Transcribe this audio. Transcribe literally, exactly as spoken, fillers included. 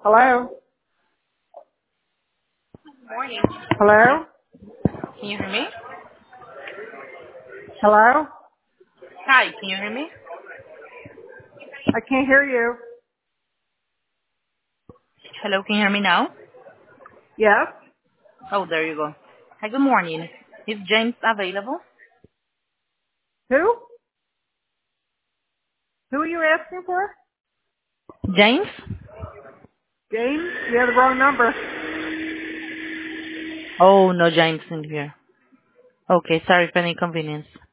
Hello? Morning. Hello? Can you hear me? Hello? Hi, can you hear me? I can't hear you. Hello, can you hear me now? Yes? Oh, there you go. Hi, good morning. Is James available? Who? Who are you asking for? James? James? You have the wrong number. Oh, no James in here. Okay, sorry for the inconvenience.